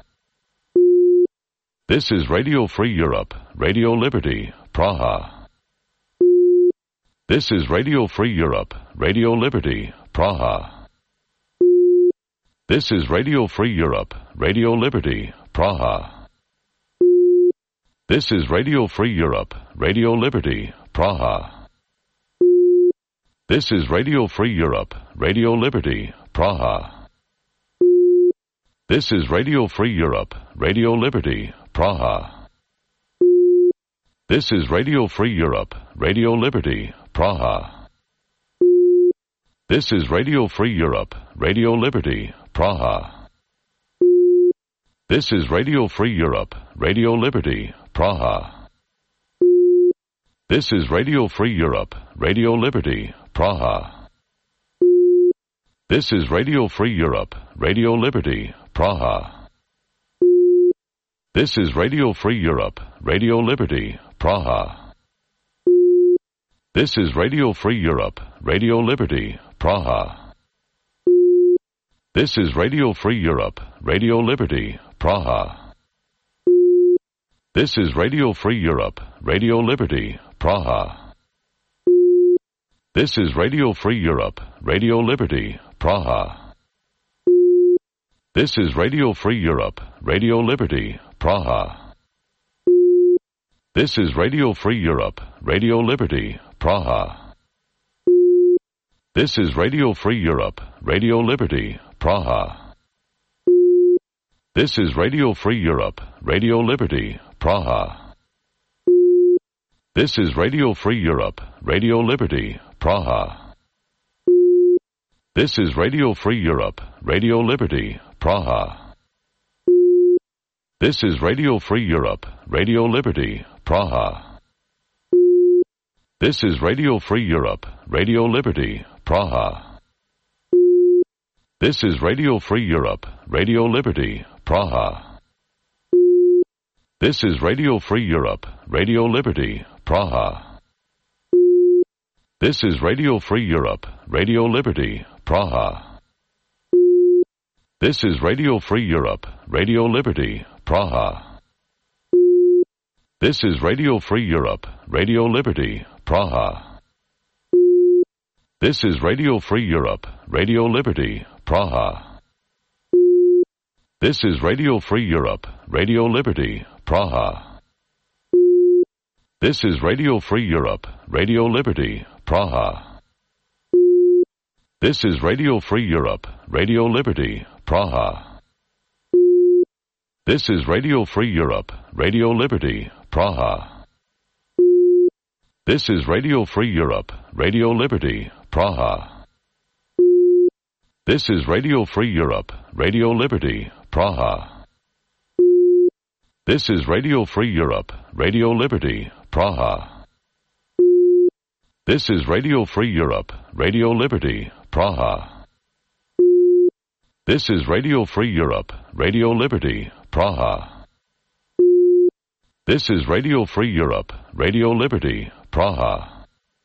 This is Radio Free Europe, Radio Liberty, Praha. This is Radio Free Europe, Radio Liberty, Praha. This is Radio Free Europe, Radio Liberty, Praha. This is Radio Free Europe, Radio Liberty, Praha. This is Radio Free Europe, Radio Liberty, Praha. This is Radio Free Europe, Radio Liberty, Praha. This is Radio Free Europe, Radio Liberty, Praha. This is Radio Free Europe, Radio Liberty, Praha. This is Radio Free Europe, Radio Liberty, Praha. This is Radio Free Europe, Radio Liberty, Praha. This is Radio Free Europe, Radio Liberty, Praha. This is Radio Free Europe, Radio Liberty, Praha. This is Radio Free Europe, Radio Liberty, Praha. This is Radio Free Europe, Radio Liberty, Praha. This is Radio Free Europe, Radio Liberty, Praha. This is Radio Free Europe, Radio Liberty, Praha. This is Radio Free Europe, Radio Liberty, Praha. This is Radio Free Europe, Radio Liberty, Praha. This is Radio Free Europe, Radio Liberty, Praha. This is Radio Free Europe, Radio Liberty, Praha. This is Radio Free Europe, Radio Liberty, Praha. This is Radio Free Europe, Radio Liberty, Praha. This is Radio Free Europe, Radio Liberty, Praha. This is Radio Free Europe, Radio Liberty, Praha. This is Radio Free Europe, Radio Liberty, Praha. This is Radio Free Europe, Radio Liberty, Praha. This is Radio Free Europe, Radio Liberty, Praha. This is Radio Free Europe, Radio Liberty, Praha. This is Radio Free Europe, Radio Liberty, Praha. This is Radio Free Europe, Radio Liberty, Praha. This is Radio Free Europe, Radio Liberty, Praha. This is Radio Free Europe, Radio Liberty, Praha. This is Radio Free Europe, Radio Liberty, Praha. This is Radio Free Europe, Radio Liberty, Praha. This is Radio Free Europe, Radio Liberty, Praha. This is Radio Free Europe, Radio Liberty, Praha. This is Radio Free Europe, Radio Liberty, Praha. This is Radio Free Europe, Radio Liberty, Praha. This is Radio Free Europe, Radio Liberty, Praha. This is Radio Free Europe, Radio Liberty, Praha.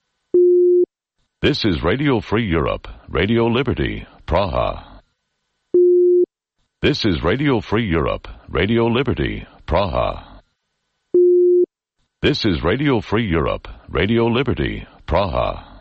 This is Radio Free Europe, Radio Liberty, Praha. This is Radio Free Europe, Radio Liberty, Praha. This is Radio Free Europe, Radio Liberty, Praha.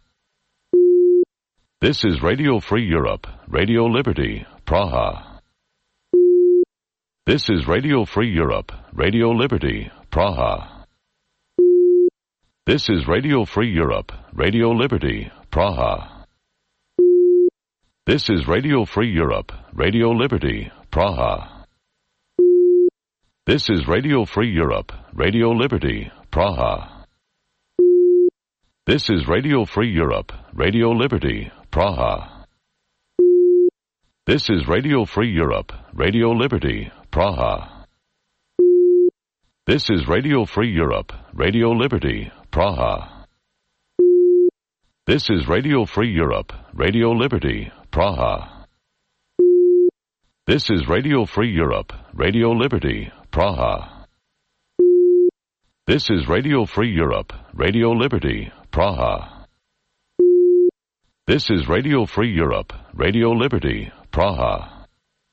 This is Radio Free Europe, Radio Liberty, Praha. This is Radio Free Europe, Radio Liberty, Praha. This is Radio Free Europe, Radio Liberty, Praha. This is Radio Free Europe, Radio Liberty, Praha. This is Radio Free Europe, Radio Liberty, Praha. This is Radio Free Europe, Radio Liberty, Praha. This is Radio Free Europe, Radio Liberty, Praha. This is Radio Free Europe, Radio Liberty, Praha. This is Radio Free Europe, Radio Liberty, Praha. This is Radio Free Europe, Radio Liberty, Praha. This is Radio Free Europe, Radio Liberty, Praha. This is Radio Free Europe, Radio Liberty, Praha.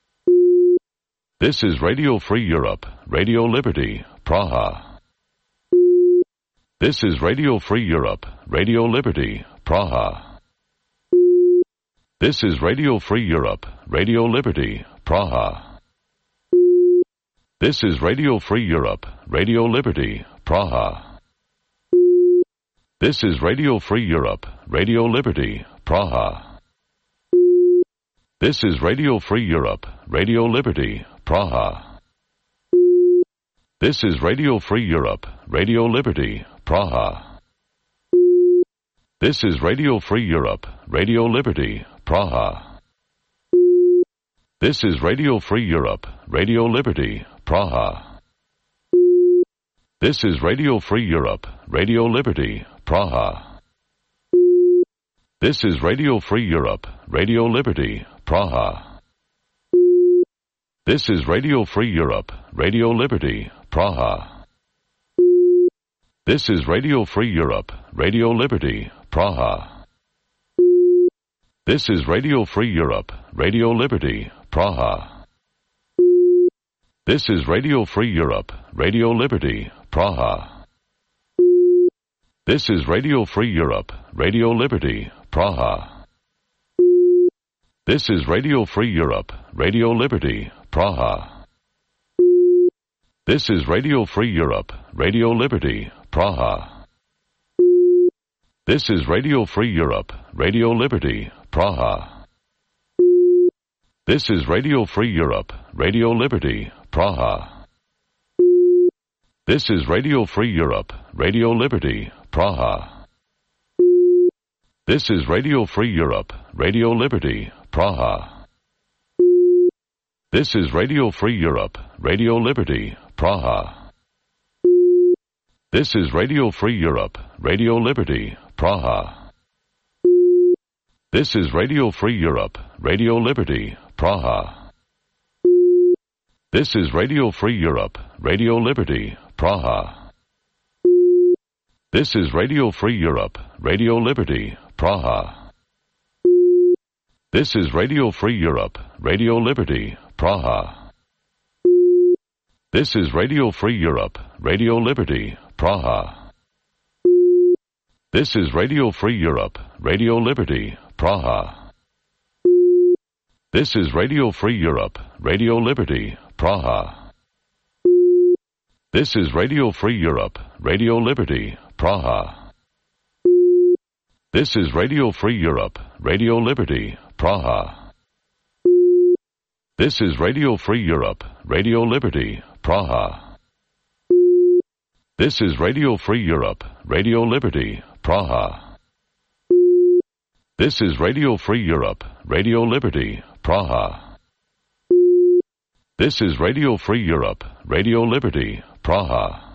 This is Radio Free Europe, Radio Liberty, Praha. This is Radio Free Europe, Radio Liberty, Praha. This is Radio Free Europe, Radio Liberty, Praha. This is Radio Free Europe, Radio Liberty, Praha. This is Radio Free Europe, Radio Liberty, Praha. This is Radio Free Europe, Radio Liberty, Praha. This is Radio Free Europe, Radio Liberty, Praha. This is Radio Free Europe, Radio Liberty, Praha. This is Radio Free Europe, Radio Liberty, Praha. This is Radio Free Europe, Radio Liberty, Praha. This is Radio Free Europe, Radio Liberty, Praha. This is Radio Free Europe, Radio Liberty, Praha. This is Radio Free Europe, Radio Liberty, Praha. This is Radio Free Europe, Radio Liberty, Praha. This is Radio Free Europe, Radio Liberty, Praha. This is Radio Free Europe, Radio Liberty, Praha. This is Radio Free Europe, Radio Liberty, Praha. This is Radio Free Europe, Radio Liberty, Praha. This is Radio Free Europe, Radio Liberty, Praha. This is Radio Free Europe, Radio Liberty, Praha. This is Radio Free Europe, Radio Liberty, Praha. This is Radio Free Europe, Radio Liberty, Praha. This is Radio Free Europe, Radio Liberty, Praha. This is Radio Free Europe, Radio Liberty, Praha. This is Radio Free Europe, Radio Liberty, Praha. This is Radio Free Europe, Radio Liberty, Praha. This is Radio Free Europe, Radio Liberty, Praha. This is Radio Free Europe, Radio Liberty, Praha. This is Radio Free Europe, Radio Liberty, Praha. This is Radio Free Europe, Radio Liberty, Praha. This is Radio Free Europe, Radio Liberty, Praha. This is Radio Free Europe, Radio Liberty, Praha. This is Radio Free Europe, Radio Liberty, Praha. This is Radio Free Europe, Radio Liberty, Praha. This is Radio Free Europe, Radio Liberty, Praha. This is Radio Free Europe, Radio Liberty, Praha. This is Radio Free Europe, Radio Liberty, Praha.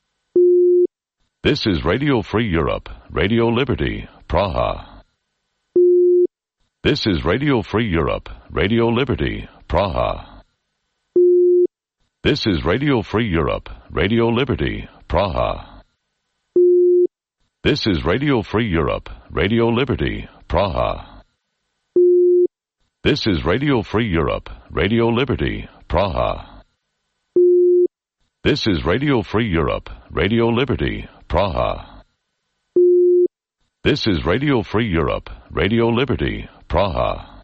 This is Radio Free Europe, Radio Liberty, Praha. This is Radio Free Europe, Radio Liberty, Praha. This is Radio Free Europe, Radio Liberty, Praha. This is Radio Free Europe, Radio Liberty, Praha. This is Radio Free Europe, Radio Liberty, Praha. This is Radio Free Europe, Radio Liberty, Praha. This is Radio Free Europe, Radio Liberty, Praha.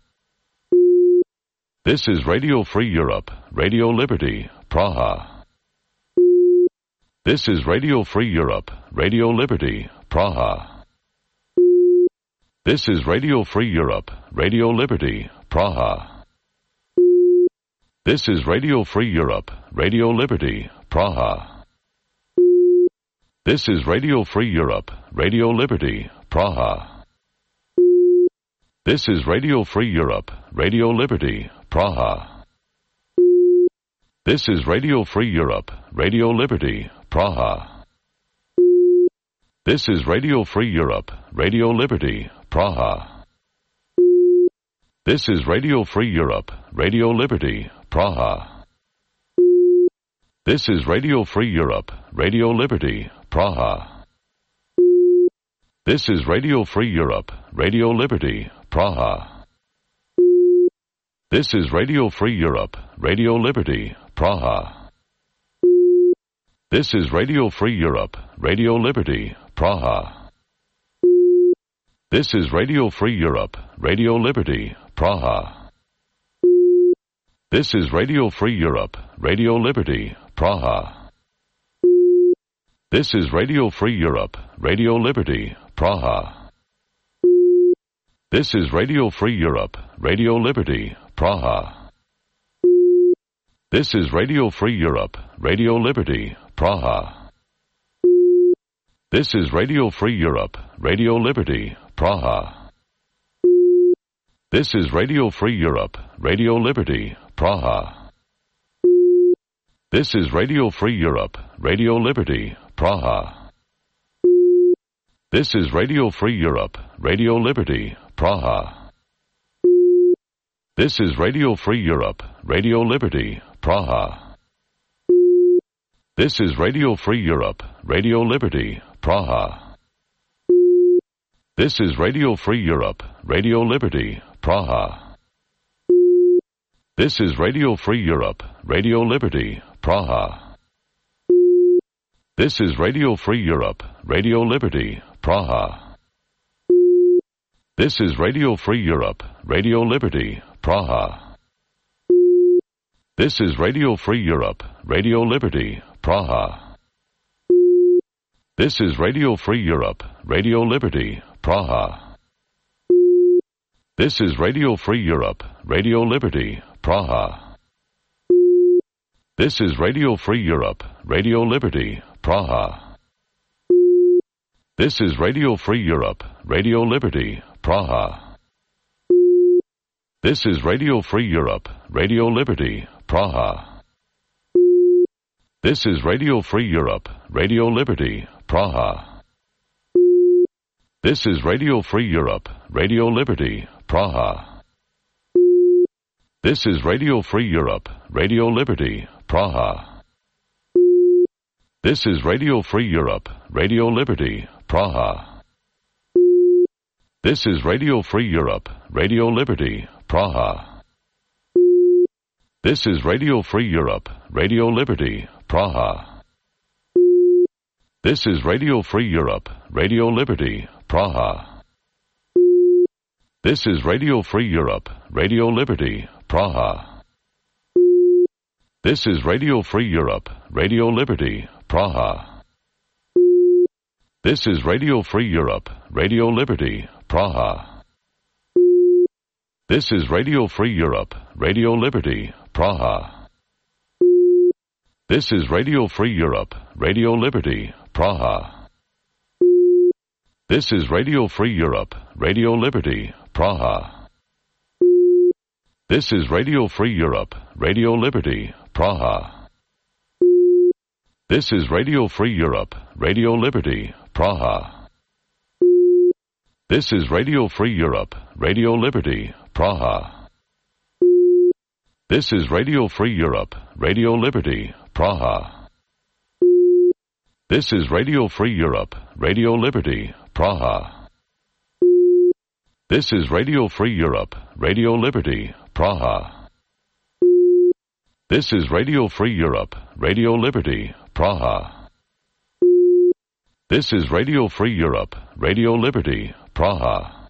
This is Radio Free Europe, Radio Liberty, Praha. This is Radio Free Europe, Radio Liberty, Praha. This is Radio Free Europe, Radio Liberty, Praha. This is Radio Free Europe, Radio Liberty, Praha. This is Radio Free Europe, Radio Liberty, Praha. This is Radio Free Europe, Radio Liberty, Praha. This is Radio Free Europe, Radio Liberty, Praha. This is Radio Free Europe, Radio Liberty, Praha. This is Radio Free Europe, Radio Liberty, Praha. This is Radio Free Europe, Radio Liberty, Praha. This is Radio Free Europe, Radio Liberty, Praha. This is Radio Free Europe, Radio Liberty, Praha. This is Radio Free Europe, Radio Liberty, Praha. This is Radio Free Europe, Radio Liberty, Praha. This is Radio Free Europe, Radio Liberty, Praha. This is Radio Free Europe, Radio Liberty, Praha. This is Radio Free Europe, Radio Liberty, Praha. This is Radio Free Europe, Radio Liberty, Praha. This is Radio Free Europe, Radio Liberty, Praha. This is Radio Free Europe, Radio Liberty, Praha. This is Radio Free Europe, Radio Liberty, Praha. This is Radio Free Europe, Radio Liberty, Praha. This is Radio Free Europe, Radio Liberty, Praha. This is Radio Free Europe, Radio Liberty, Praha. This is Radio Free Europe, Radio Liberty, Praha. This is Radio Free Europe, Radio Liberty, Praha. This is Radio Free Europe, Radio Liberty, Praha. This is Radio Free Europe, Radio Liberty, Praha. This is Radio Free Europe, Radio Liberty, Praha. This is Radio Free Europe, Radio Liberty, Praha. This is Radio Free Europe, Radio Liberty, Praha. This is Radio Free Europe, Radio Liberty, Praha. This is Radio Free Europe, Radio Liberty, Praha. This is Radio Free Europe, Radio Liberty, Praha. This is Radio Free Europe, Radio Liberty, Praha. This is Radio Free Europe, Radio Liberty, Praha. This is Radio Free Europe, Radio Liberty, Praha. This is Radio Free Europe, Radio Liberty, Praha. This is Radio Free Europe, Radio Liberty, Praha. This is Radio Free Europe, Radio Liberty, Praha. This is Radio Free Europe, Radio Liberty, Praha. This is Radio Free Europe, Radio Liberty, Praha. This is Radio Free Europe, Radio Liberty, Praha. This is Radio Free Europe, Radio Liberty, Praha. This is Radio Free Europe, Radio Liberty, Praha. This is Radio Free Europe, Radio Liberty, Praha. This is Radio Free Europe, Radio Liberty, Praha. This is Radio Free Europe, Radio Liberty, Praha. This is Radio Free Europe, Radio Liberty, Praha. This is Radio Free Europe, Radio Liberty, Praha. This is Radio Free Europe, Radio Liberty, Praha. This is Radio Free Europe, Radio Liberty, Praha. This is Radio Free Europe, Radio Liberty, Praha. This is Radio Free Europe, Radio Liberty, Praha. This is Radio Free Europe, Radio Liberty, Praha.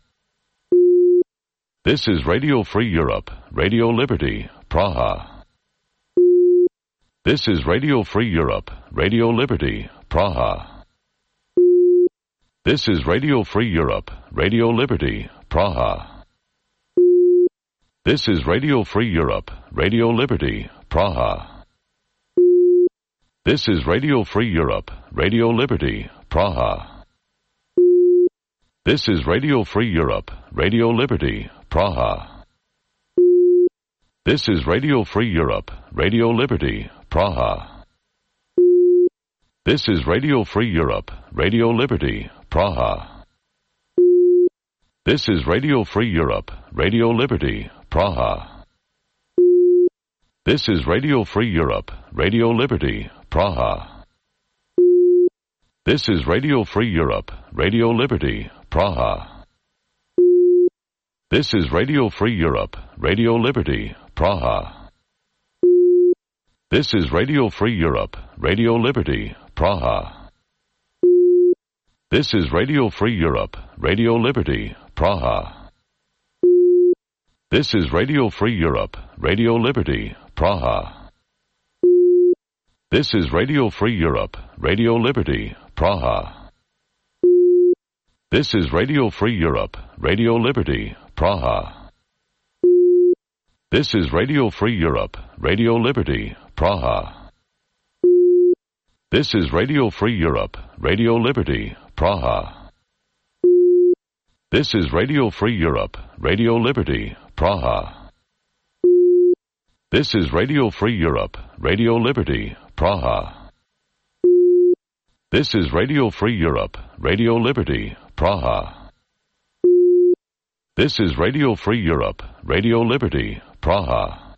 This is Radio Free Europe, Radio Liberty, Praha. This is Radio Free Europe, Radio Liberty, Praha. This is Radio Free Europe, Radio Liberty, Praha. This is Radio Free Europe, Radio Liberty, Praha. This is Radio Free Europe, Radio Liberty, Praha. This is Radio Free Europe, Radio Liberty, Praha. This is Radio Free Europe, Radio Liberty, Praha. This is Radio Free Europe, Radio Liberty, Praha. This is Radio Free Europe, Radio Liberty, Praha. This is Radio Free Europe, Radio Liberty, Praha. This is Radio Free Europe, Radio Liberty, Praha. This is Radio Free Europe, Radio Liberty, Praha. This is Radio Free Europe, Radio Liberty, Praha. This is Radio Free Europe, Radio Liberty, Praha. This is Radio Free Europe, Radio Liberty, Praha. This is Radio Free Europe, Radio Liberty, Praha. This is Radio Free Europe, Radio Liberty, Praha. This is Radio Free Europe, Radio Liberty, Praha. This is Radio Free Europe, Radio Liberty, Praha. This is Radio Free Europe, Radio Liberty, Praha. This is Radio Free Europe, Radio Liberty, Praha. This is Radio Free Europe, Radio Liberty, Praha. This is Radio Free Europe, Radio Liberty, Praha.